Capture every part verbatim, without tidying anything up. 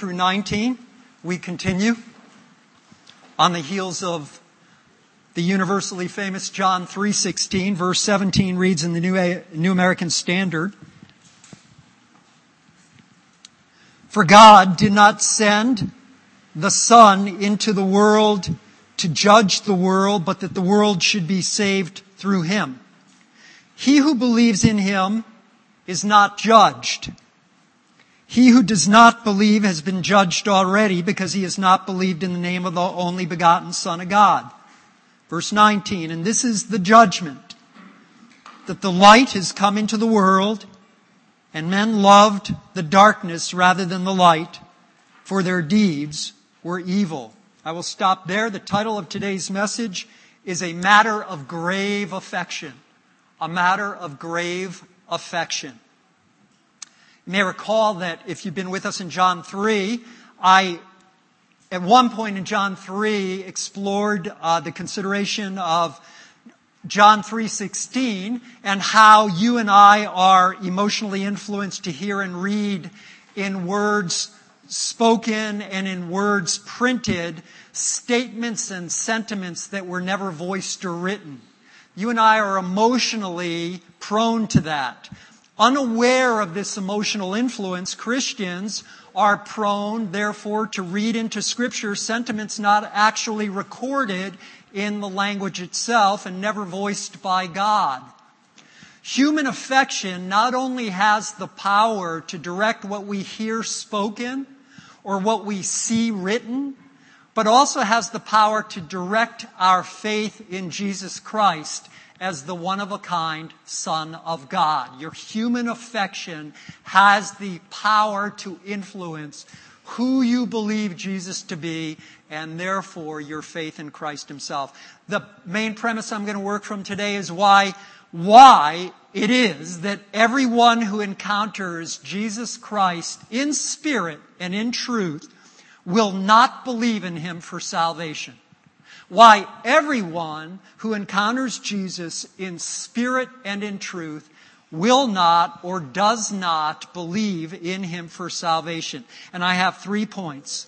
through nineteen, we continue on the heels of the universally famous John three sixteen. Verse seventeen reads in the New, New American Standard, "For God did not send the Son into the world to judge the world, but that the world should be saved through Him. He who believes in Him is not judged. He who does not believe has been judged already because he has not believed in the name of the only begotten Son of God." Verse nineteen, "And this is the judgment, that the light has come into the world, and men loved the darkness rather than the light, for their deeds were evil." I will stop there. The title of today's message is A Matter of Grave Affection. A matter of grave affection. You may recall that if you've been with us in John three, I, at one point in John three, explored uh, the consideration of John three sixteen and how you and I are emotionally influenced to hear and read in words spoken and in words printed statements and sentiments that were never voiced or written. You and I are emotionally prone to that. Unaware of this emotional influence, Christians are prone, therefore, to read into Scripture sentiments not actually recorded in the language itself and never voiced by God. Human affection not only has the power to direct what we hear spoken or what we see written, but also has the power to direct our faith in Jesus Christ as the one-of-a-kind Son of God. Your human affection has the power to influence who you believe Jesus to be, and therefore your faith in Christ Himself. The main premise I'm going to work from today is why, why it is that everyone who encounters Jesus Christ in spirit and in truth will not believe in Him for salvation. Why everyone who encounters Jesus in spirit and in truth will not or does not believe in Him for salvation. And I have three points.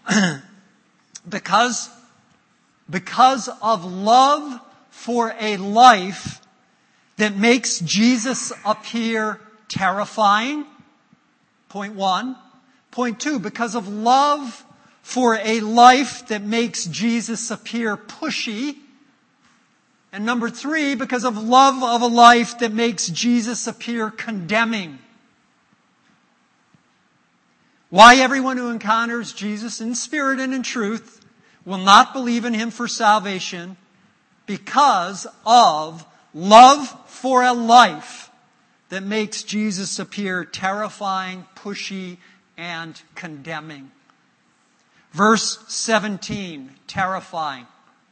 because, because of love for a life that makes Jesus appear terrifying. Point one. Point two, because of love for a life that makes Jesus appear pushy. And number three, because of love of a life that makes Jesus appear condemning. Why everyone who encounters Jesus in spirit and in truth will not believe in Him for salvation, because of love for a life that makes Jesus appear terrifying, pushy, and condemning. Verse seventeen, terrifying.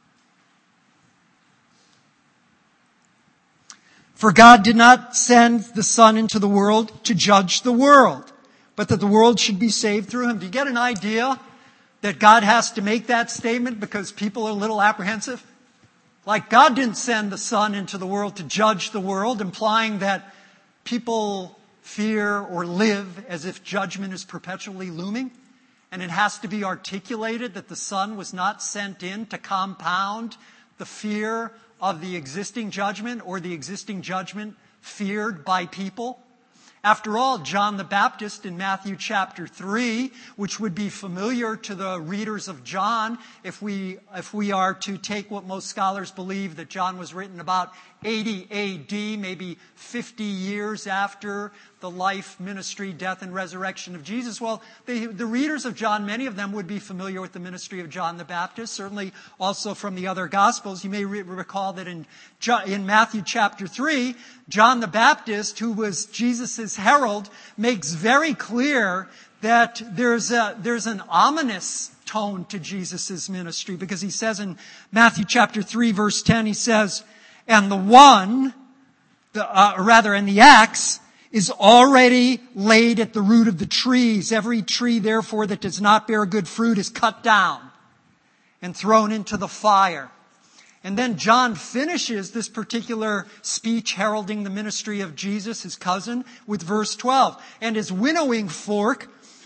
"For God did not send the Son into the world to judge the world, but that the world should be saved through Him." Do you get an idea that God has to make that statement because people are a little apprehensive? Like God didn't send the Son into the world to judge the world, implying that people fear or live as if judgment is perpetually looming. And it has to be articulated that the Son was not sent in to compound the fear of the existing judgment or the existing judgment feared by people. After all, John the Baptist in Matthew chapter three, which would be familiar to the readers of John if we, if we are to take what most scholars believe that John was written about eighty A D, maybe fifty years after the life, ministry, death, and resurrection of Jesus. Well, the, the readers of John, many of them would be familiar with the ministry of John the Baptist, certainly also from the other Gospels. You may re- recall that in, in Matthew chapter three, John the Baptist, who was Jesus' herald, makes very clear that there's a, there's an ominous tone to Jesus' ministry, because he says in Matthew chapter three, verse ten, he says, "And the one, the, uh, or rather, and the axe is already laid at the root of the trees. Every tree, therefore, that does not bear good fruit is cut down and thrown into the fire." And then John finishes this particular speech heralding the ministry of Jesus, his cousin, with verse twelve. "And his winnowing fork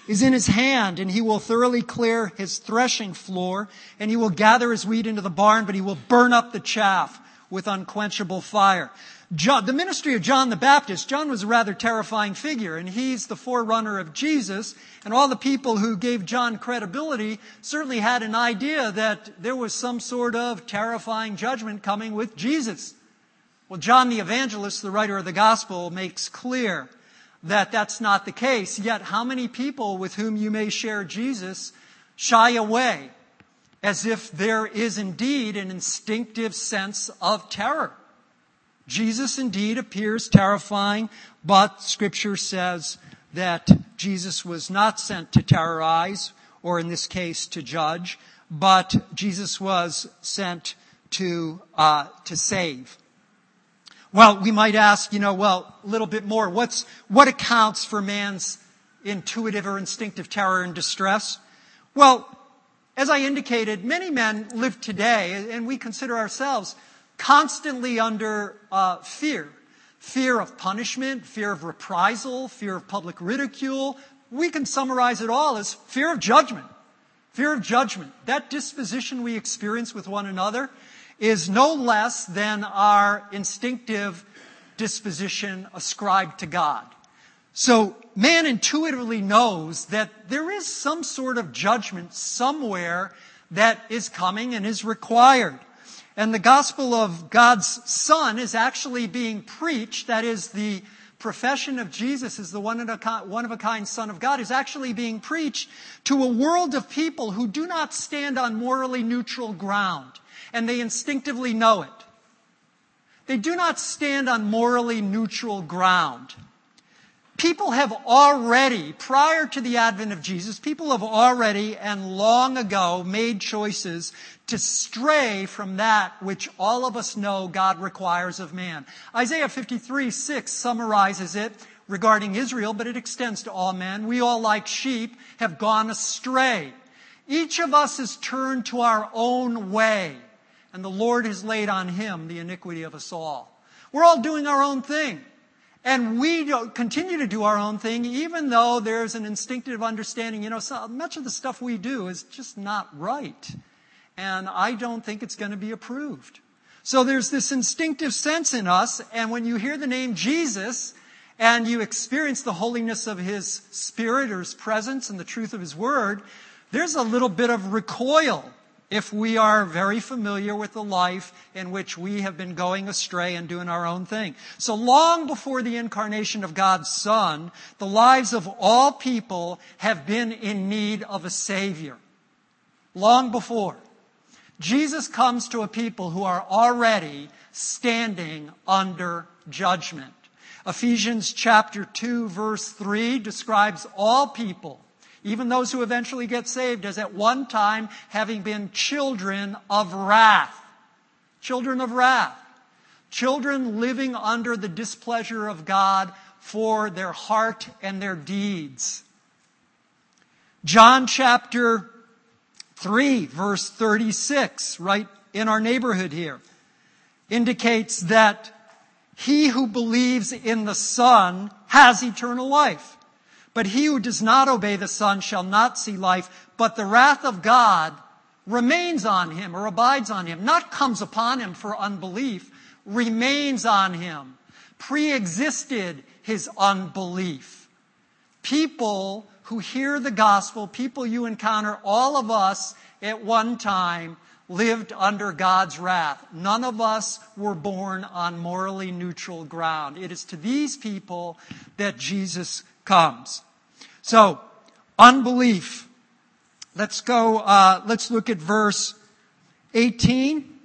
is in his hand, and he will thoroughly clear his threshing floor, and he will gather his wheat into the barn, but he will burn up the chaff with unquenchable fire. John, the ministry of John the Baptist, John was a rather terrifying figure, and he's the forerunner of Jesus, and all the people who gave John credibility certainly had an idea that there was some sort of terrifying judgment coming with Jesus. Well, John the Evangelist, the writer of the Gospel, makes clear that that's not the case. Yet how many people with whom you may share Jesus shy away as if there is indeed an instinctive sense of terror? Jesus indeed appears terrifying, but Scripture says that Jesus was not sent to terrorize, or in this case to judge, but Jesus was sent to uh, to save. Well, we might ask, you know, well, a little bit more. What's what accounts for man's intuitive or instinctive terror and distress? Well, as I indicated, many men live today, and we consider ourselves constantly under uh, fear. Fear of punishment, fear of reprisal, fear of public ridicule. We can summarize it all as fear of judgment. Fear of judgment. That disposition we experience with one another is no less than our instinctive disposition ascribed to God. So man intuitively knows that there is some sort of judgment somewhere that is coming and is required. And the gospel of God's Son is actually being preached. That is, the profession of Jesus as the one-of-a-kind Son of God is actually being preached to a world of people who do not stand on morally neutral ground. And they instinctively know it. They do not stand on morally neutral ground. People have already, prior to the advent of Jesus, people have already and long ago made choices to stray from that which all of us know God requires of man. Isaiah fifty-three six summarizes it regarding Israel, but it extends to all men. We all, like sheep, have gone astray. Each of us has turned to our own way, and the Lord has laid on him the iniquity of us all. We're all doing our own thing. And we continue to do our own thing, even though there's an instinctive understanding, you know, so much of the stuff we do is just not right. And I don't think it's going to be approved. So there's this instinctive sense in us, and when you hear the name Jesus, and you experience the holiness of His Spirit or His presence and the truth of His Word, there's a little bit of recoil if we are very familiar with the life in which we have been going astray and doing our own thing. So long before the incarnation of God's Son, the lives of all people have been in need of a Savior. Long before. Jesus comes to a people who are already standing under judgment. Ephesians chapter two, verse three describes all people, even those who eventually get saved, as at one time having been children of wrath. Children of wrath. Children living under the displeasure of God for their heart and their deeds. John chapter three, verse thirty-six, right in our neighborhood here, indicates that he who believes in the Son has eternal life. But he who does not obey the Son shall not see life, but the wrath of God remains on him or abides on him. Not comes upon him for unbelief, remains on him. Pre-existed his unbelief. People who hear the gospel, people you encounter, all of us at one time lived under God's wrath. None of us were born on morally neutral ground. It is to these people that Jesus comes. So, unbelief. Let's go, uh, let's look at verse eighteen.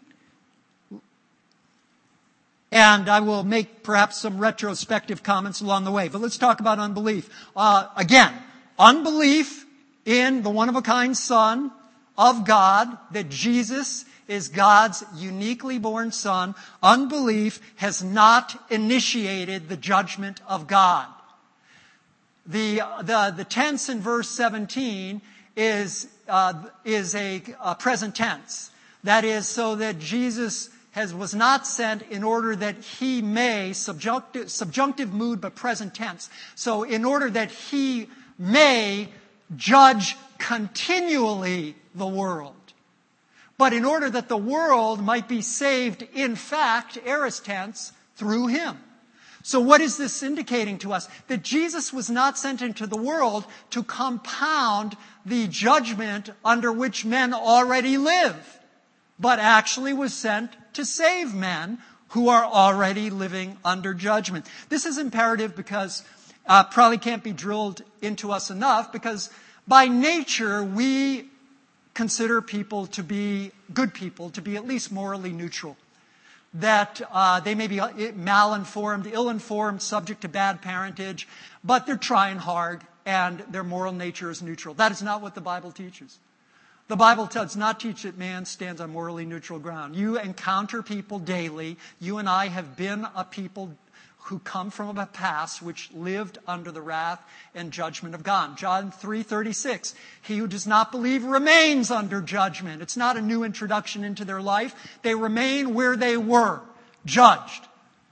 And I will make perhaps some retrospective comments along the way. But let's talk about unbelief. Uh, again, unbelief in the one-of-a-kind Son of God, that Jesus is God's uniquely born Son. Unbelief has not initiated the judgment of God. The, the, the tense in verse seventeen is, uh, is a, a present tense. That is, so that Jesus has, was not sent in order that he may, subjunctive, subjunctive mood but present tense. So in order that he may judge continually the world. But in order that the world might be saved, in fact, aorist tense, through him. So what is this indicating to us? That Jesus was not sent into the world to compound the judgment under which men already live, but actually was sent to save men who are already living under judgment. This is imperative because uh, probably can't be drilled into us enough, because by nature we consider people to be good people, to be at least morally neutral. That uh, they may be malinformed, ill-informed, subject to bad parentage, but they're trying hard and their moral nature is neutral. That is not what the Bible teaches. The Bible does not teach that man stands on morally neutral ground. You encounter people daily. You and I have been a people who come from a past which lived under the wrath and judgment of God. John three thirty-six, he who does not believe remains under judgment. It's not a new introduction into their life. They remain where they were, judged.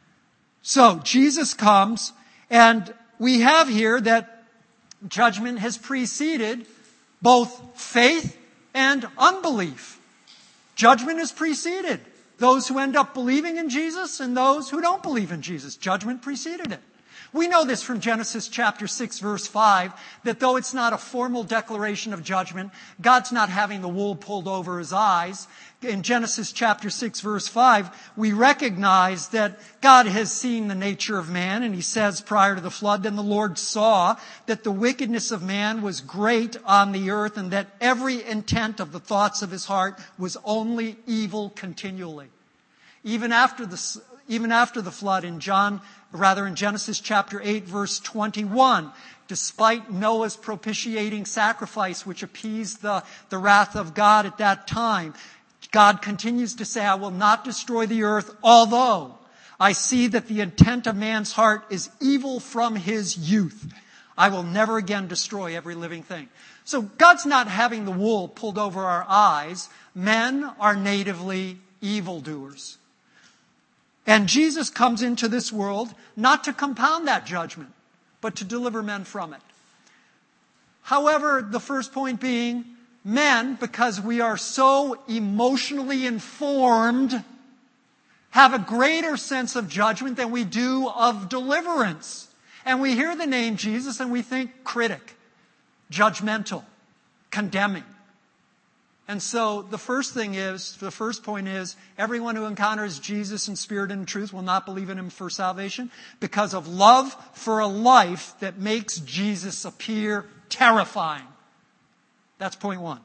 So Jesus comes, and we have here that judgment has preceded both faith and unbelief. Judgment has preceded those who end up believing in Jesus and those who don't believe in Jesus. Judgment preceded it. We know this from Genesis chapter six, verse five, that though it's not a formal declaration of judgment, God's not having the wool pulled over his eyes. In Genesis chapter six, verse five, we recognize that God has seen the nature of man, and he says prior to the flood, then the Lord saw that the wickedness of man was great on the earth, and that every intent of the thoughts of his heart was only evil continually. Even after the, even after the flood, in John, rather in Genesis chapter eight, verse twenty-one, despite Noah's propitiating sacrifice, which appeased the, the wrath of God at that time, God continues to say, I will not destroy the earth, although I see that the intent of man's heart is evil from his youth. I will never again destroy every living thing. So God's not having the wool pulled over our eyes. Men are natively evildoers. And Jesus comes into this world not to compound that judgment, but to deliver men from it. However, the first point being, men, because we are so emotionally informed, have a greater sense of judgment than we do of deliverance. And we hear the name Jesus and we think critic, judgmental, condemning. And so the first thing is, the first point is, everyone who encounters Jesus in spirit and in truth will not believe in him for salvation because of love for a life that makes Jesus appear terrifying. That's point one.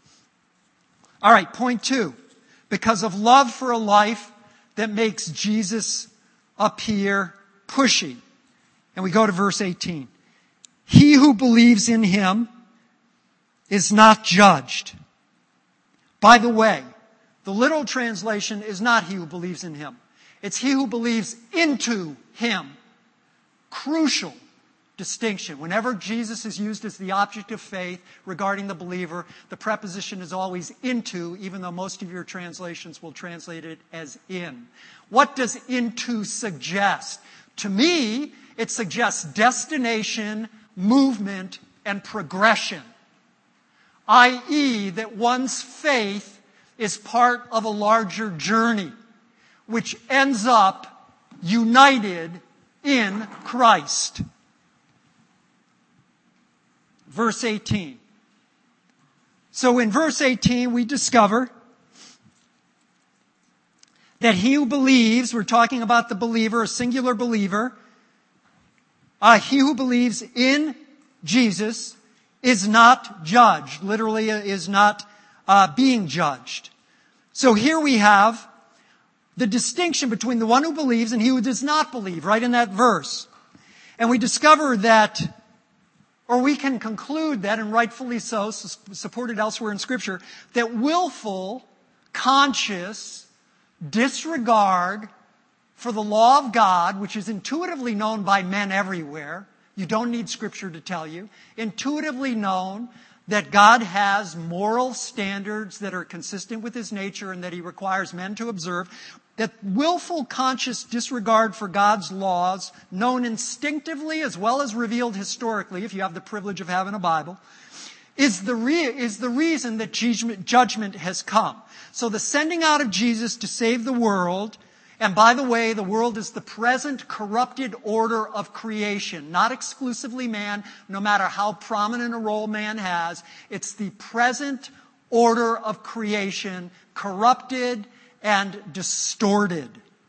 All right, point two. Because of love for a life that makes Jesus appear pushy. And we go to verse eighteen. He who believes in him is not judged. By the way, the literal translation is not he who believes in him. It's he who believes into him. Crucial distinction. Whenever Jesus is used as the object of faith regarding the believer, the preposition is always into, even though most of your translations will translate it as in. What does into suggest? To me, it suggests destination, movement, and progression. that is, that one's faith is part of a larger journey, which ends up united in Christ. Verse eighteen. So in verse eighteen, we discover that he who believes, we're talking about the believer, a singular believer, uh, he who believes in Jesus is not judged. Literally is not uh, being judged. So here we have the distinction between the one who believes and he who does not believe, right in that verse. And we discover that, or we can conclude that, and rightfully so, supported elsewhere in Scripture, that willful, conscious disregard for the law of God, which is intuitively known by men everywhere, you don't need Scripture to tell you, intuitively known that God has moral standards that are consistent with his nature and that he requires men to observe, that willful, conscious disregard for God's laws, known instinctively as well as revealed historically, if you have the privilege of having a Bible, is the, re- is the reason that judgment has come. So the sending out of Jesus to save the world, and by the way, the world is the present corrupted order of creation, not exclusively man, no matter how prominent a role man has. It's the present order of creation, corrupted and distorted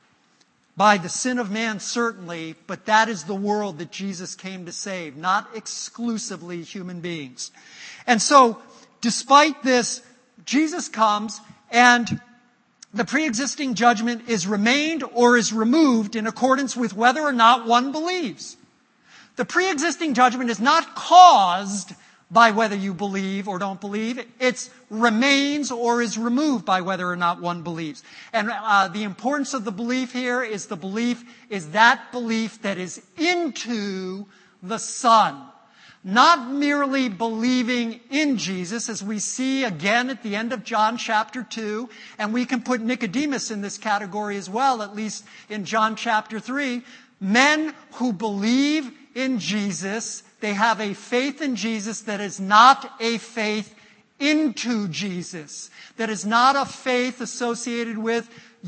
by the sin of man, certainly, but that is the world that Jesus came to save, not exclusively human beings. And so, despite this, Jesus comes and the pre-existing judgment is remained or is removed in accordance with whether or not one believes. The pre-existing judgment is not caused by whether you believe or don't believe. It remains or is removed by whether or not one believes. And uh, the importance of the belief here is the belief is that belief that is into the Son. Not merely believing in Jesus, as we see again at the end of John chapter two, and we can put Nicodemus in this category as well, at least in John chapter three. Men who believe in Jesus, they have a faith in Jesus that is not a faith into Jesus, that is not a faith associated with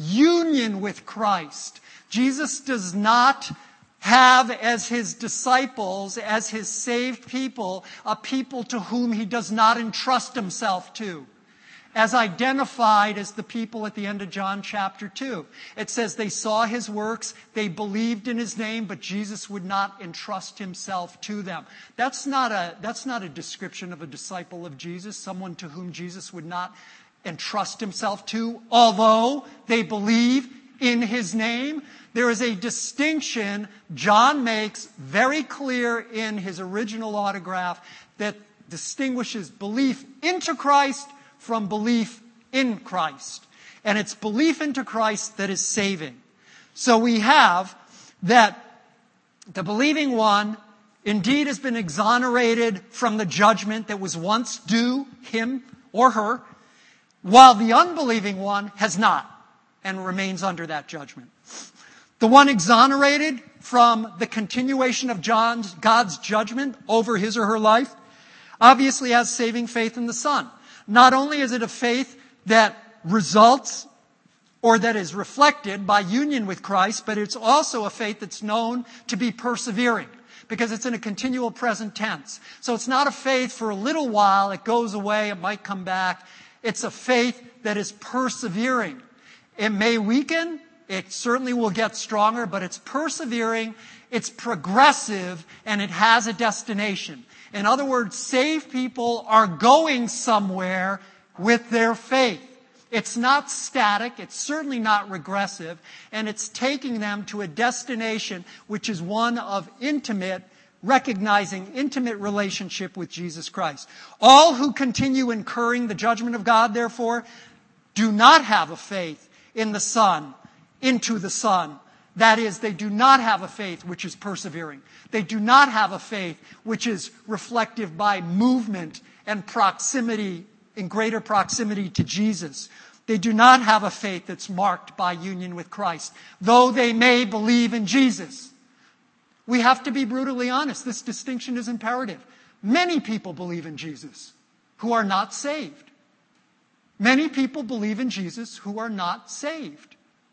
union with Christ. Jesus does not have as his disciples, as his saved people, a people to whom he does not entrust himself to, as identified as the people at the end of John chapter two. It says they saw his works, they believed in his name, but Jesus would not entrust himself to them. That's not a, that's not a description of a disciple of Jesus, someone to whom Jesus would not entrust himself to, although they believe in his name. There is a distinction John makes very clear in his original autograph that distinguishes belief into Christ from belief in Christ. And it's belief into Christ that is saving. So we have that the believing one indeed has been exonerated from the judgment that was once due him or her, while the unbelieving one has not and remains under that judgment. The one exonerated from the continuation of John's, God's judgment over his or her life obviously has saving faith in the Son. Not only is it a faith that results or that is reflected by union with Christ, but it's also a faith that's known to be persevering because it's in a continual present tense. So it's not a faith for a little while, it goes away, it might come back. It's a faith that is persevering. It may weaken, it certainly will get stronger, but it's persevering, it's progressive, and it has a destination. In other words, saved people are going somewhere with their faith. It's not static, it's certainly not regressive, and it's taking them to a destination which is one of intimate, recognizing intimate relationship with Jesus Christ. All who continue incurring the judgment of God, therefore, do not have a faith in the Son, into the Son. That is, they do not have a faith which is persevering. They do not have a faith which is reflective by movement and proximity, in greater proximity to Jesus. They do not have a faith that's marked by union with Christ, though they may believe in Jesus. We have to be brutally honest. This distinction is imperative. Many people believe in Jesus who are not saved. Many people believe in Jesus who are not saved.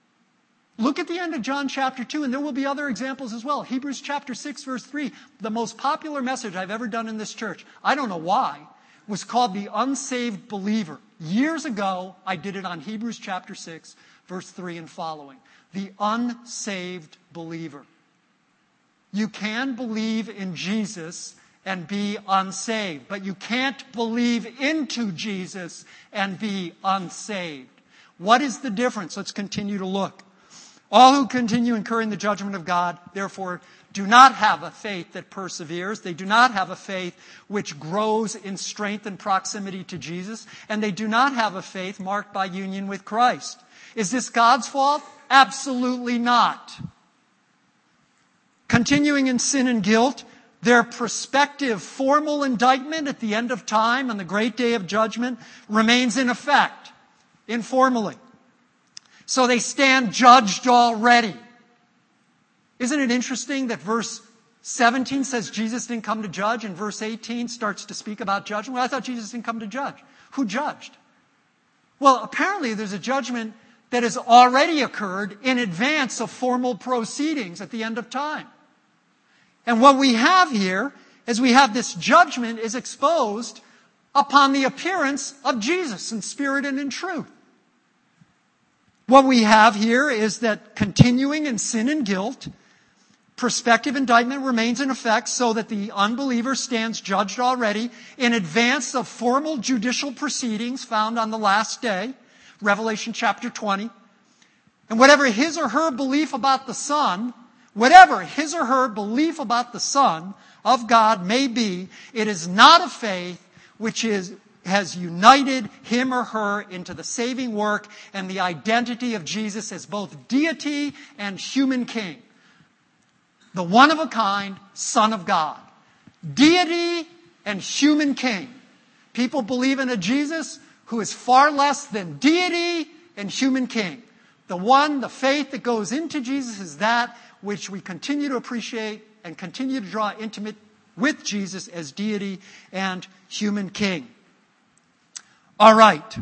Look at the end of John chapter two, and there will be other examples as well. Hebrews chapter six, verse three, the most popular message I've ever done in this church, I don't know why, was called The Unsaved Believer. Years ago, I did it on Hebrews chapter six, verse three and following. The unsaved believer. You can believe in Jesus and be unsaved, but you can't believe into Jesus and be unsaved. What is the difference? Let's continue to look. All who continue incurring the judgment of God, therefore, do not have a faith that perseveres. They do not have a faith which grows in strength and proximity to Jesus. And they do not have a faith marked by union with Christ. Is this God's fault? Absolutely not. Continuing in sin and guilt, their prospective formal indictment at the end of time on the great day of judgment remains in effect, informally. So they stand judged already. Isn't it interesting that verse seventeen says Jesus didn't come to judge, and verse eighteen starts to speak about judgment. Well, I thought Jesus didn't come to judge. Who judged? Well, apparently there's a judgment that has already occurred in advance of formal proceedings at the end of time. And what we have here is we have this judgment is exposed upon the appearance of Jesus in spirit and in truth. What we have here is that continuing in sin and guilt, prospective indictment remains in effect so that the unbeliever stands judged already in advance of formal judicial proceedings found on the last day, Revelation chapter twenty. And whatever his or her belief about the Son, whatever his or her belief about the Son of God may be, it is not a faith which is has united him or her into the saving work and the identity of Jesus as both deity and human king. The one-of-a-kind Son of God. Deity and human king. People believe in a Jesus who is far less than deity and human king. The one, the faith that goes into Jesus is that which we continue to appreciate and continue to draw intimate with Jesus as deity and human king. All right.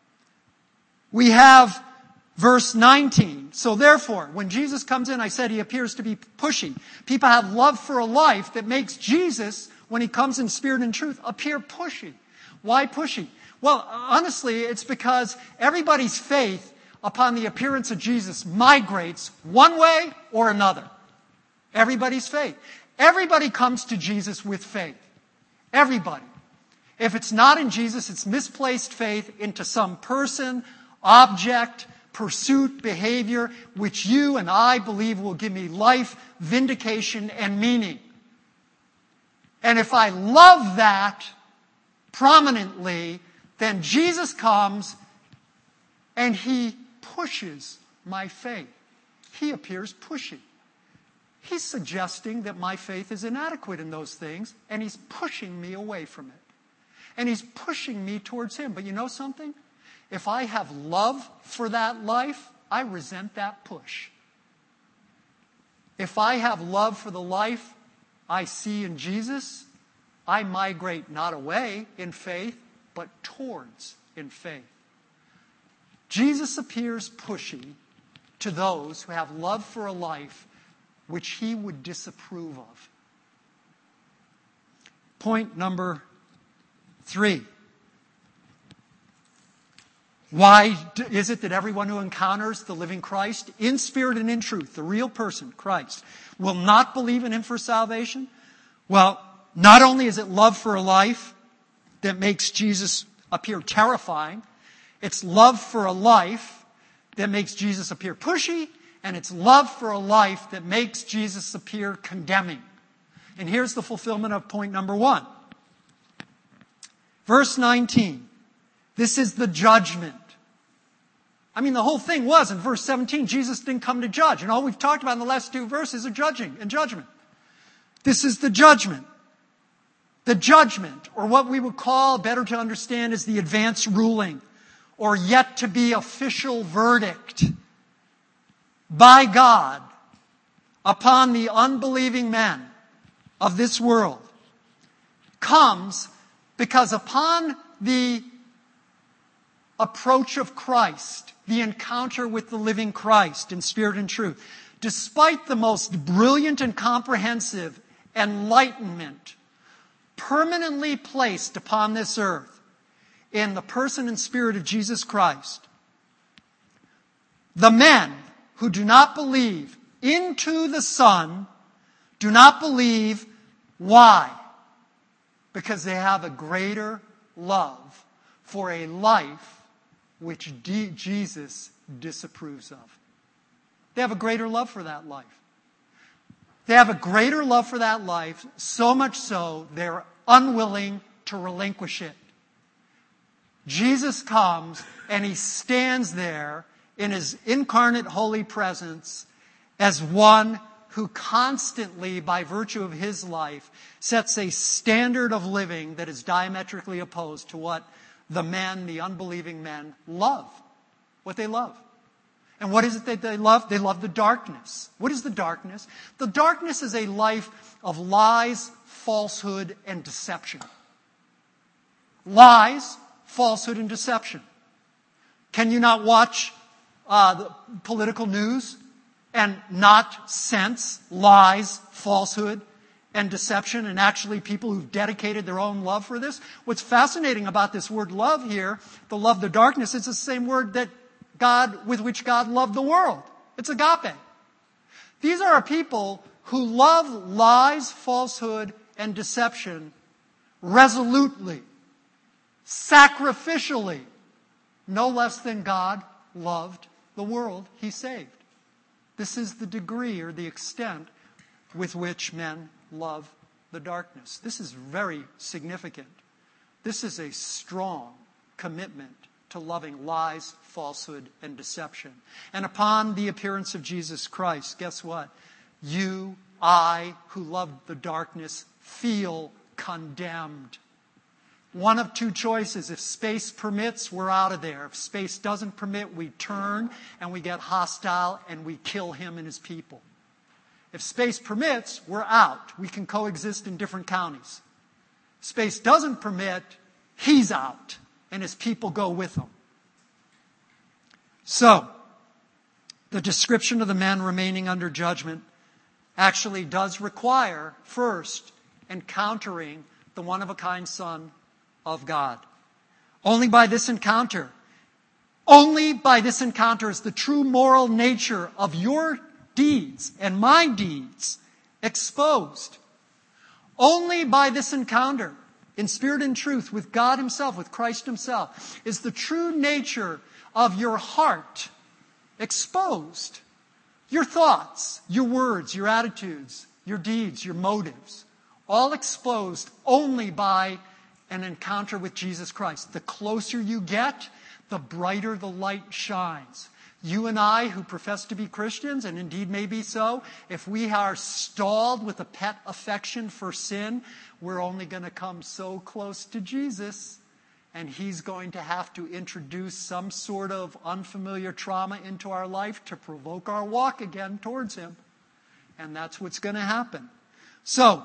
We have verse nineteen. So therefore, when Jesus comes in, I said he appears to be pushy. People have love for a life that makes Jesus, when he comes in spirit and truth, appear pushy. Why pushy? Well, honestly, it's because everybody's faith upon the appearance of Jesus migrates one way or another. Everybody's faith. Everybody comes to Jesus with faith. Everybody. If it's not in Jesus, it's misplaced faith into some person, object, pursuit, behavior, which you and I believe will give me life, vindication, and meaning. And if I love that prominently, then Jesus comes and he pushes my faith. He appears pushy. He's suggesting that my faith is inadequate in those things, and he's pushing me away from it. And he's pushing me towards him. But you know something? If I have love for that life, I resent that push. If I have love for the life I see in Jesus, I migrate not away in faith, but towards in faith. Jesus appears pushy to those who have love for a life which he would disapprove of. Point number three. Why is it that everyone who encounters the living Christ in spirit and in truth, the real person, Christ, will not believe in him for salvation? Well, not only is it love for a life that makes Jesus appear terrifying, it's love for a life that makes Jesus appear pushy, and it's love for a life that makes Jesus appear condemning. And here's the fulfillment of point number one. Verse nineteen. This is the judgment. I mean, the whole thing was in verse seventeen, Jesus didn't come to judge. And all we've talked about in the last two verses are judging and judgment. This is the judgment. The judgment, or what we would call, better to understand, is the advance ruling, or yet to be official verdict by God upon the unbelieving men of this world, comes because upon the approach of Christ, the encounter with the living Christ in spirit and truth, despite the most brilliant and comprehensive enlightenment permanently placed upon this earth in the person and spirit of Jesus Christ, the men who do not believe into the Son do not believe. Why? Because they have a greater love for a life which D- Jesus disapproves of. They have a greater love for that life. They have a greater love for that life, so much so they're unwilling to relinquish it. Jesus comes and he stands there in his incarnate holy presence as one who constantly, by virtue of his life, sets a standard of living that is diametrically opposed to what the men, the unbelieving men, love. What they love. And what is it that they love? They love the darkness. What is the darkness? The darkness is a life of lies, falsehood, and deception. Lies, falsehood, and deception. Can you not watch uh, the political news and not sense lies, falsehood, and deception, and actually people who've dedicated their own love for this? What's fascinating about this word love here, the love, the darkness, it's the same word that God, with which God loved the world. It's agape. These are a people who love lies, falsehood, and deception resolutely, sacrificially, no less than God loved the world He saved. This is the degree or the extent with which men love the darkness. This is very significant. This is a strong commitment to loving lies, falsehood, and deception. And upon the appearance of Jesus Christ, guess what? You, I, who love the darkness, feel condemned. One of two choices. If space permits, we're out of there. If space doesn't permit, we turn and we get hostile and we kill him and his people. If space permits, we're out. We can coexist in different counties. Space doesn't permit, he's out, and his people go with him. So, the description of the men remaining under judgment actually does require, first, encountering the one-of-a-kind Son of God. Only by this encounter, only by this encounter is the true moral nature of your deeds and my deeds exposed. Only by this encounter, in spirit and truth, with God Himself, with Christ Himself, is the true nature of your heart exposed. Your thoughts, your words, your attitudes, your deeds, your motives, all exposed only by an encounter with Jesus Christ. The closer you get, the brighter the light shines. You and I, who profess to be Christians, and indeed may be so, if we are stalled with a pet affection for sin, we're only going to come so close to Jesus, and He's going to have to introduce some sort of unfamiliar trauma into our life to provoke our walk again towards Him. And that's what's going to happen. So,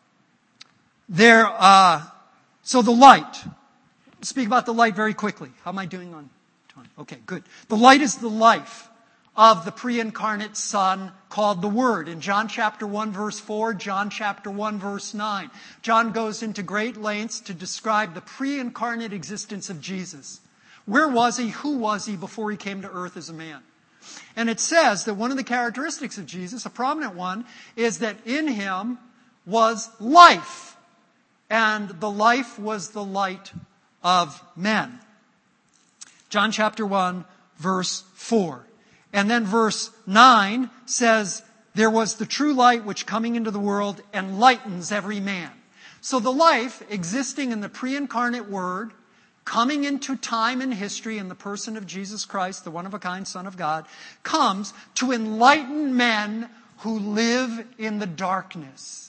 there, uh, so the light. Speak about the light very quickly. How am I doing on time? Okay, good. The light is the life of the pre-incarnate Son called the Word. In John chapter one verse four, John chapter one verse nine, John goes into great lengths to describe the pre-incarnate existence of Jesus. Where was He? Who was He before He came to earth as a man? And it says that one of the characteristics of Jesus, a prominent one, is that in Him was life. And the life was the light of men. John chapter one, verse four. And then verse nine says, there was the true light which coming into the world enlightens every man. So the life existing in the pre-incarnate Word, coming into time and history in the person of Jesus Christ, the one-of-a-kind Son of God, comes to enlighten men who live in the darkness.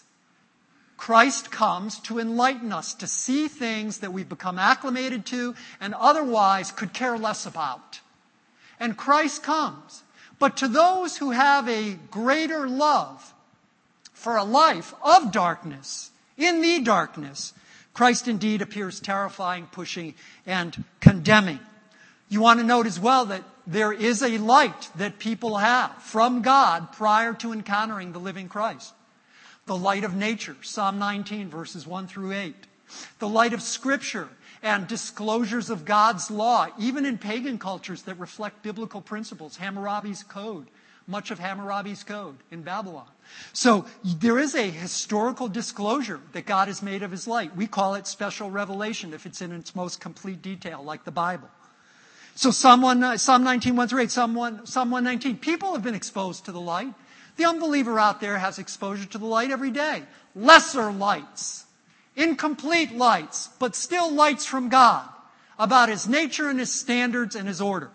Christ comes to enlighten us, to see things that we've become acclimated to and otherwise could care less about. And Christ comes. But to those who have a greater love for a life of darkness, in the darkness, Christ indeed appears terrifying, pushing, and condemning. You want to note as well that there is a light that people have from God prior to encountering the living Christ. The light of nature, Psalm nineteen, verses one through eight. The light of Scripture and disclosures of God's law, even in pagan cultures that reflect biblical principles. Hammurabi's Code, much of Hammurabi's Code in Babylon. So there is a historical disclosure that God has made of His light. We call it special revelation if it's in its most complete detail, like the Bible. So Psalm, one, Psalm nineteen, one through eight, Psalm, one, Psalm one nineteen. People have been exposed to the light. The unbeliever out there has exposure to the light every day. Lesser lights, incomplete lights, but still lights from God about His nature and His standards and His order.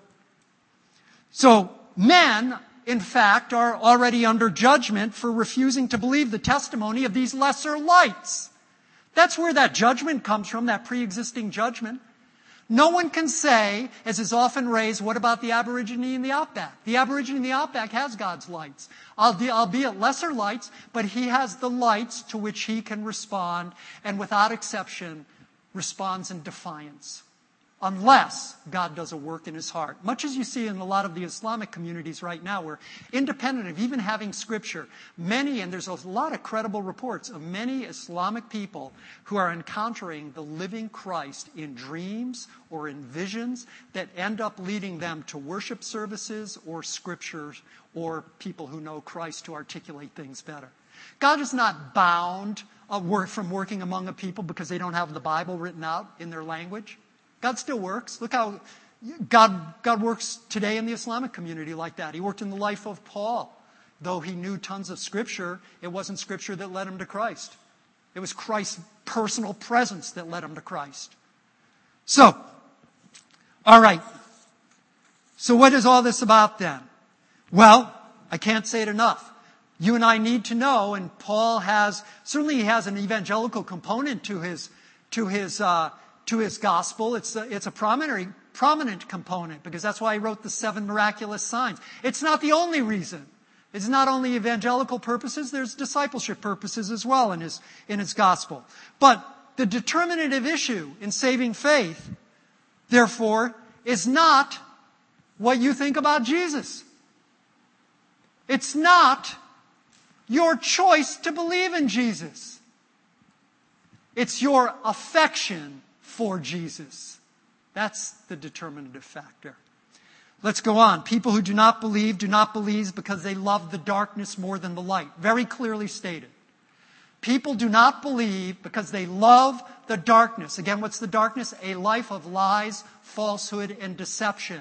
So men, in fact, are already under judgment for refusing to believe the testimony of these lesser lights. That's where that judgment comes from, that pre-existing judgment. No one can say, as is often raised, what about the Aborigine in the outback? The Aborigine in the outback has God's lights, albeit lesser lights, but he has the lights to which he can respond, and without exception, responds in defiance. Unless God does a work in his heart. Much as you see in a lot of the Islamic communities right now, where independent of even having scripture, many, and there's a lot of credible reports of many Islamic people who are encountering the living Christ in dreams or in visions that end up leading them to worship services or scriptures or people who know Christ to articulate things better. God is not bound uh, from working among a people because they don't have the Bible written out in their language. God still works. Look how God, God works today in the Islamic community like that. He worked in the life of Paul. Though he knew tons of Scripture, it wasn't Scripture that led him to Christ. It was Christ's personal presence that led him to Christ. So, all right. So what is all this about then? Well, I can't say it enough. You and I need to know, and Paul has, certainly he has an evangelical component to his, to his, uh, to his gospel. It's a, it's a prominent, prominent component because that's why he wrote the seven miraculous signs. It's not the only reason. It's not only evangelical purposes, there's discipleship purposes as well in his, in his gospel. But the determinative issue in saving faith, therefore, is not what you think about Jesus. It's not your choice to believe in Jesus. It's your affection for Jesus. That's the determinative factor. Let's go on. People who do not believe, do not believe because they love the darkness more than the light. Very clearly stated. People do not believe because they love the darkness. Again, what's the darkness? A life of lies, falsehood, and deception.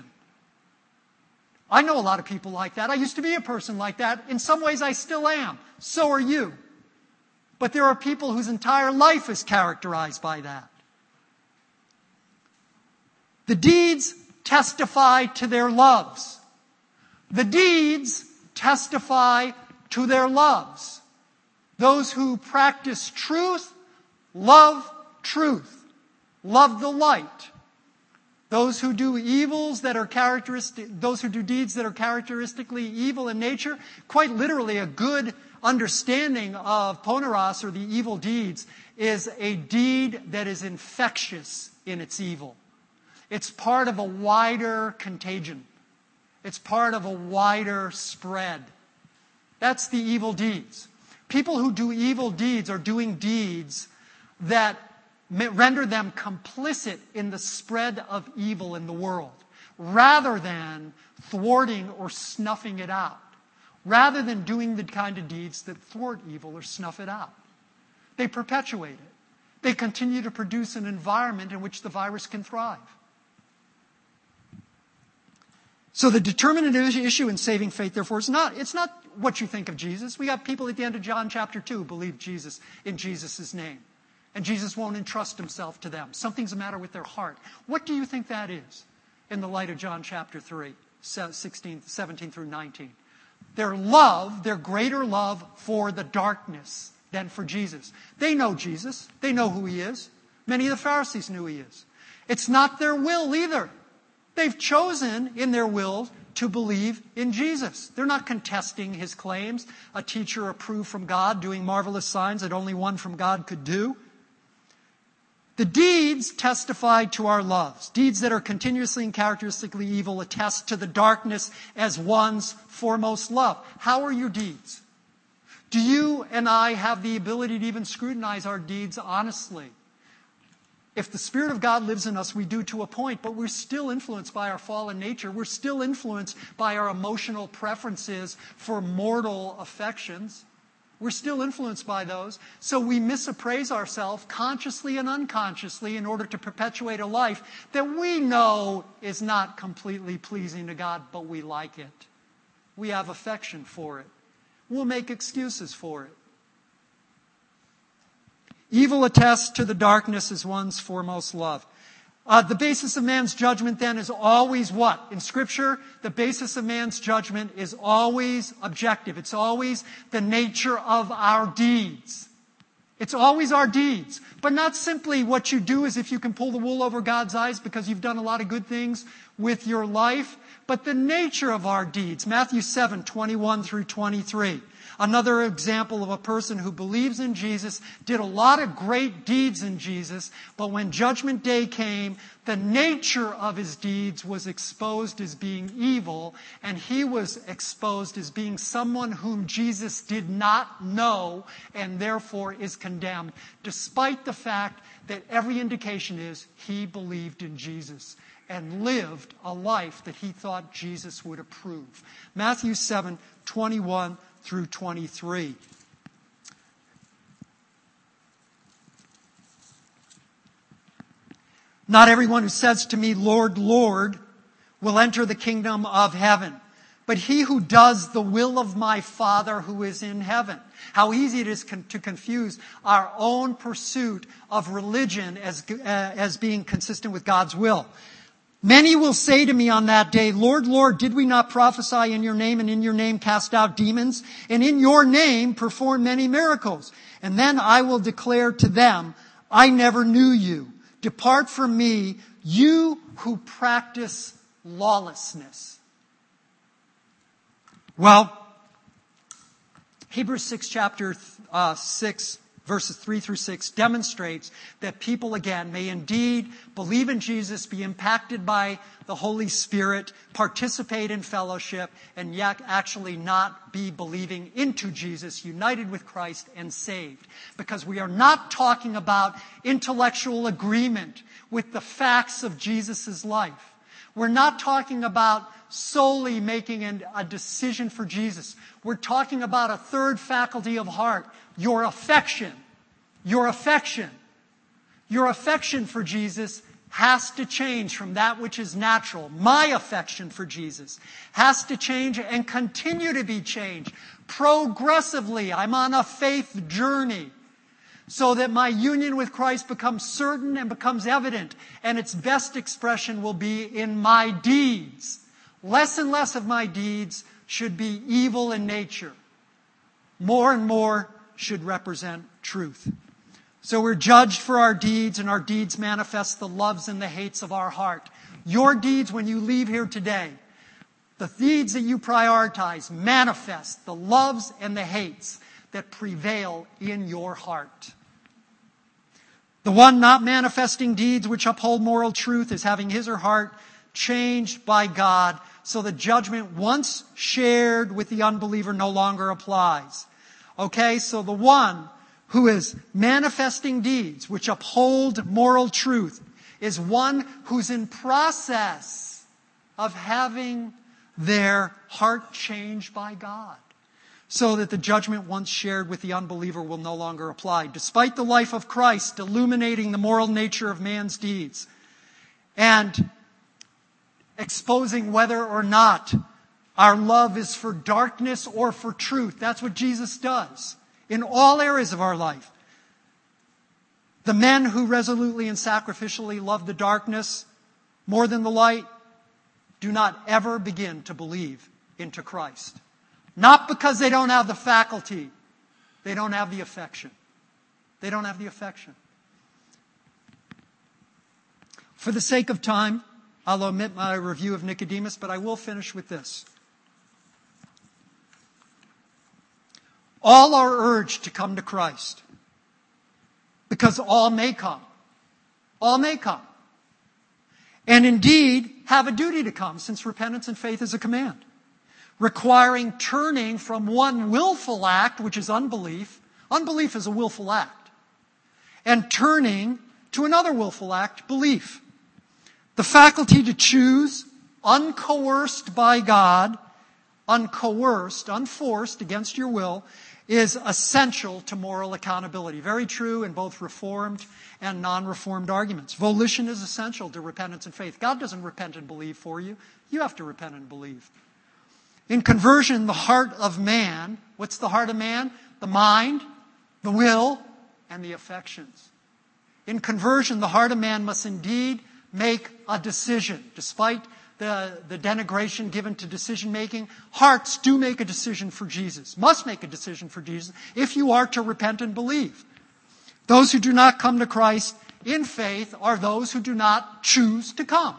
I know a lot of people like that. I used to be a person like that. In some ways, I still am. So are you. But there are people whose entire life is characterized by that. The deeds testify to their loves. The deeds testify to their loves. Those who practice truth love truth, love the light. Those who do evils that are characteristic, those who do deeds that are characteristically evil in nature, quite literally a good understanding of poneros, or the evil deeds, is a deed that is infectious in its evil. It's part of a wider contagion. It's part of a wider spread. That's the evil deeds. People who do evil deeds are doing deeds that render them complicit in the spread of evil in the world, rather than thwarting or snuffing it out, rather than doing the kind of deeds that thwart evil or snuff it out. They perpetuate it. They continue to produce an environment in which the virus can thrive. So the determinative issue in saving faith, therefore, is not, it's not what you think of Jesus. We got people at the end of John chapter two who believe Jesus in Jesus' name. And Jesus won't entrust himself to them. Something's the matter with their heart. What do you think that is in the light of John chapter three, sixteen, seventeen through nineteen? Their love, their greater love for the darkness than for Jesus. They know Jesus. They know who he is. Many of the Pharisees knew who he is. It's not their will either. They've chosen in their will to believe in Jesus. They're not contesting his claims. A teacher approved from God, doing marvelous signs that only one from God could do. The deeds testify to our loves. Deeds that are continuously and characteristically evil attest to the darkness as one's foremost love. How are your deeds? Do you and I have the ability to even scrutinize our deeds honestly? If the Spirit of God lives in us, we do to a point, but we're still influenced by our fallen nature. We're still influenced by our emotional preferences for mortal affections. We're still influenced by those. So we misappraise ourselves consciously and unconsciously in order to perpetuate a life that we know is not completely pleasing to God, but we like it. We have affection for it. We'll make excuses for it. Evil attests to the darkness as one's foremost love. Uh, the basis of man's judgment then is always what? In Scripture, the basis of man's judgment is always objective. It's always the nature of our deeds. It's always our deeds. But not simply what you do as if you can pull the wool over God's eyes because you've done a lot of good things with your life, but the nature of our deeds. Matthew seven, twenty-one through twenty-three. Another example of a person who believes in Jesus, did a lot of great deeds in Jesus, but when Judgment Day came, the nature of his deeds was exposed as being evil, and he was exposed as being someone whom Jesus did not know, and therefore is condemned, despite the fact that every indication is he believed in Jesus and lived a life that he thought Jesus would approve. Matthew seven, twenty-one through twenty-three. Not everyone who says to me, Lord, Lord, will enter the kingdom of heaven, but he who does the will of my Father who is in heaven. How easy it is con- to confuse our own pursuit of religion as, uh, as being consistent with God's will. Many will say to me on that day, Lord, Lord, did we not prophesy in your name and in your name cast out demons and in your name perform many miracles? And then I will declare to them, I never knew you. Depart from me, you who practice lawlessness. Well, Hebrews six, chapter uh, six, verses three through six demonstrates that people, again, may indeed believe in Jesus, be impacted by the Holy Spirit, participate in fellowship, and yet actually not be believing into Jesus, united with Christ, and saved. Because we are not talking about intellectual agreement with the facts of Jesus' life. We're not talking about solely making an, a decision for Jesus. We're talking about a third faculty of heart, your affection. Your affection. Your affection for Jesus has to change from that which is natural. My affection for Jesus has to change and continue to be changed progressively. I'm on a faith journey so that my union with Christ becomes certain and becomes evident, and its best expression will be in my deeds. Less and less of my deeds should be evil in nature. More and more should represent truth. So we're judged for our deeds, and our deeds manifest the loves and the hates of our heart. Your deeds, when you leave here today, the deeds that you prioritize manifest the loves and the hates that prevail in your heart. The one not manifesting deeds which uphold moral truth is having his or her heart changed by God, so the judgment once shared with the unbeliever no longer applies. Okay, so the one who is manifesting deeds which uphold moral truth is one who's in process of having their heart changed by God, so that the judgment once shared with the unbeliever will no longer apply. Despite the life of Christ illuminating the moral nature of man's deeds and exposing whether or not our love is for darkness or for truth. That's what Jesus does in all areas of our life. The men who resolutely and sacrificially love the darkness more than the light do not ever begin to believe into Christ. Not because they don't have the faculty. They don't have the affection. They don't have the affection. For the sake of time, I'll omit my review of Nicodemus, but I will finish with this. All are urged to come to Christ, because all may come. All may come. And indeed have a duty to come, since repentance and faith is a command, requiring turning from one willful act, which is unbelief. Unbelief is a willful act. And turning to another willful act, belief. The faculty to choose, uncoerced by God, uncoerced, unforced against your will, is essential to moral accountability. Very true in both Reformed and non-Reformed arguments. Volition is essential to repentance and faith. God doesn't repent and believe for you. You have to repent and believe. In conversion, the heart of man, what's the heart of man? The mind, the will, and the affections. In conversion, the heart of man must indeed make a decision. Despite the, the denigration given to decision-making, hearts do make a decision for Jesus, must make a decision for Jesus, if you are to repent and believe. Those who do not come to Christ in faith are those who do not choose to come.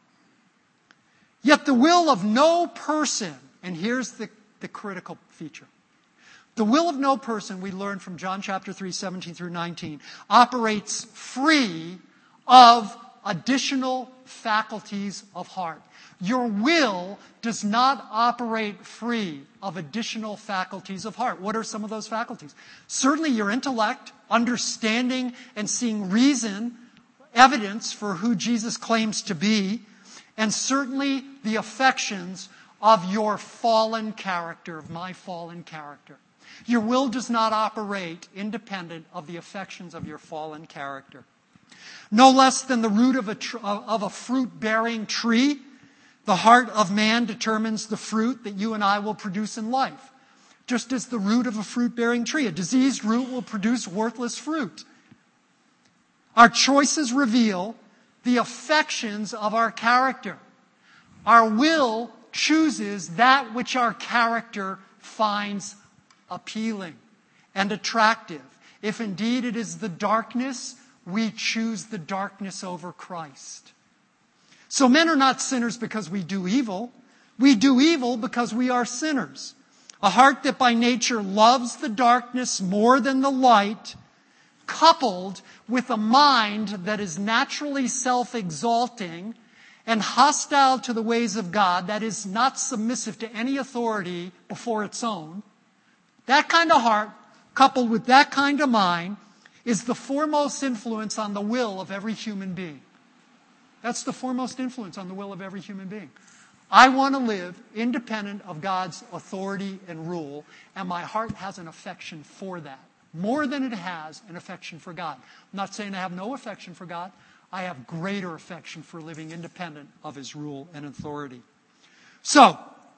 Yet the will of no person, and here's the, the critical feature. The will of no person, we learn from John chapter three, seventeen through nineteen, operates free of additional faculties of heart. Your will does not operate free of additional faculties of heart. What are some of those faculties? Certainly your intellect, understanding and seeing reason, evidence for who Jesus claims to be, and certainly the affections of your fallen character, of my fallen character. Your will does not operate independent of the affections of your fallen character. No less than the root of a, tr- of a fruit-bearing tree, the heart of man determines the fruit that you and I will produce in life. Just as the root of a fruit-bearing tree. A diseased root will produce worthless fruit. Our choices reveal the affections of our character. Our will chooses that which our character finds appealing and attractive. If indeed it is the darkness, we choose the darkness over Christ. So men are not sinners because we do evil. We do evil because we are sinners. A heart that by nature loves the darkness more than the light, coupled with a mind that is naturally self-exalting and hostile to the ways of God, that is not submissive to any authority before its own, that kind of heart, coupled with that kind of mind, is the foremost influence on the will of every human being. That's the foremost influence on the will of every human being. I want to live independent of God's authority and rule, and my heart has an affection for that, more than it has an affection for God. I'm not saying I have no affection for God. I have greater affection for living independent of His rule and authority. So,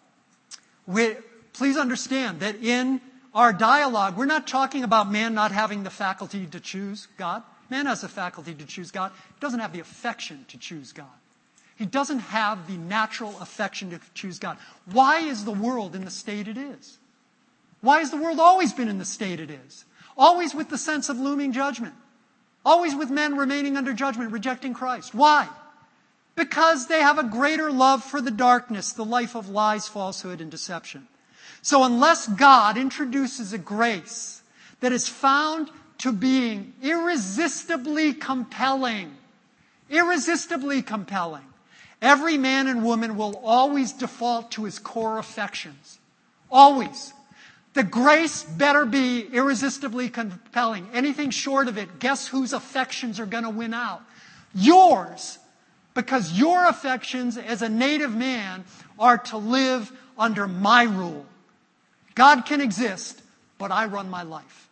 we, please understand that in our dialogue, we're not talking about man not having the faculty to choose God. Man has the faculty to choose God. He doesn't have the affection to choose God. He doesn't have the natural affection to choose God. Why is the world in the state it is? Why has the world always been in the state it is? Always with the sense of looming judgment. Always with men remaining under judgment, rejecting Christ. Why? Because they have a greater love for the darkness, the life of lies, falsehood, and deception. So unless God introduces a grace that is found to being irresistibly compelling, irresistibly compelling, every man and woman will always default to his core affections. Always. The grace better be irresistibly compelling. Anything short of it, guess whose affections are going to win out? Yours. Because your affections as a native man are to live under my rule. God can exist, but I run my life.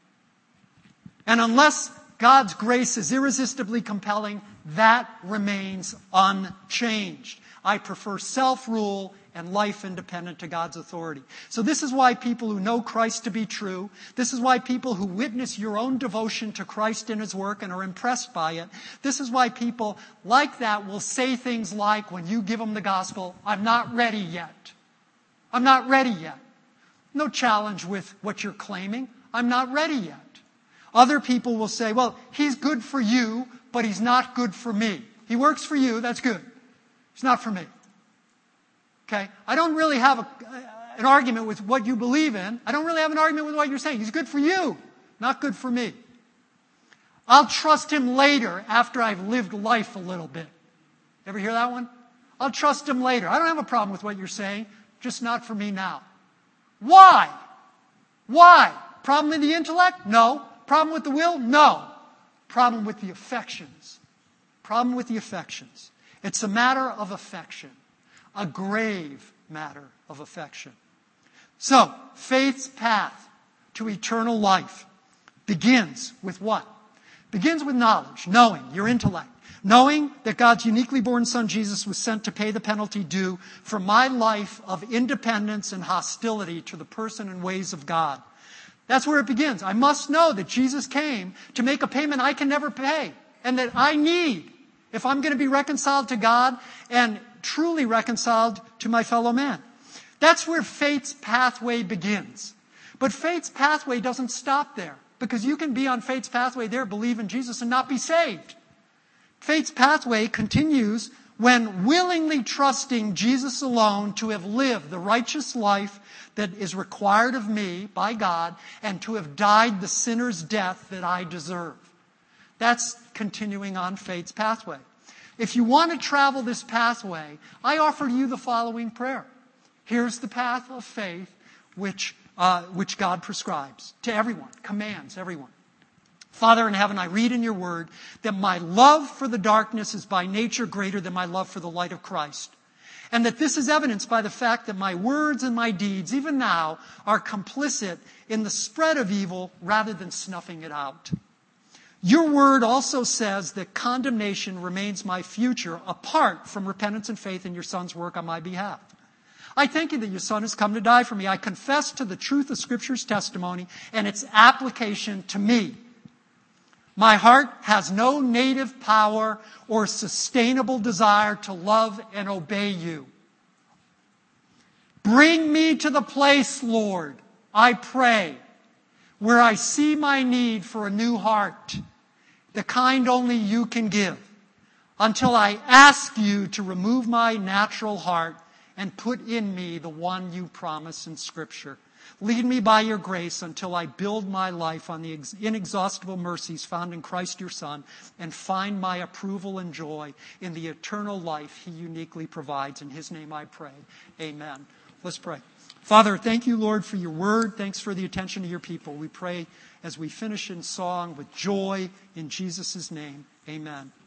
And unless God's grace is irresistibly compelling, that remains unchanged. I prefer self-rule and life independent to God's authority. So this is why people who know Christ to be true, this is why people who witness your own devotion to Christ and His work and are impressed by it, this is why people like that will say things like, when you give them the gospel, I'm not ready yet. I'm not ready yet. No challenge with what you're claiming. I'm not ready yet. Other people will say, well, he's good for you, but he's not good for me. He works for you, that's good. He's not for me. Okay? I don't really have a, an argument with what you believe in. I don't really have an argument with what you're saying. He's good for you, not good for me. I'll trust him later after I've lived life a little bit. Ever hear that one? I'll trust him later. I don't have a problem with what you're saying, just not for me now. Why? Why? Problem with the intellect? No. Problem with the will? No. Problem with the affections. Problem with the affections. It's a matter of affection. A grave matter of affection. So, faith's path to eternal life begins with what? Begins with knowledge, knowing, your intellect. Knowing that God's uniquely born Son, Jesus, was sent to pay the penalty due for my life of independence and hostility to the person and ways of God. That's where it begins. I must know that Jesus came to make a payment I can never pay and that I need if I'm going to be reconciled to God and truly reconciled to my fellow man. That's where faith's pathway begins. But faith's pathway doesn't stop there Because you can be on faith's pathway there, believe in Jesus, and not be saved. Faith's pathway continues when willingly trusting Jesus alone to have lived the righteous life that is required of me by God and to have died the sinner's death that I deserve. That's continuing on faith's pathway. If you want to travel this pathway, I offer you the following prayer. Here's the path of faith which, uh, which God prescribes to everyone, commands everyone. Father in heaven, I read in your word that my love for the darkness is by nature greater than my love for the light of Christ. And that this is evidenced by the fact that my words and my deeds, even now, are complicit in the spread of evil rather than snuffing it out. Your word also says that condemnation remains my future apart from repentance and faith in your Son's work on my behalf. I thank you that your Son has come to die for me. I confess to the truth of Scripture's testimony and its application to me. My heart has no native power or sustainable desire to love and obey you. Bring me to the place, Lord, I pray, where I see my need for a new heart, the kind only you can give, until I ask you to remove my natural heart and put in me the one you promise in Scripture. Lead me by your grace until I build my life on the inexhaustible mercies found in Christ your Son and find my approval and joy in the eternal life he uniquely provides. In his name I pray. Amen. Let's pray. Father, thank you, Lord, for your word. Thanks for the attention of your people. We pray as we finish in song with joy in Jesus' name. Amen.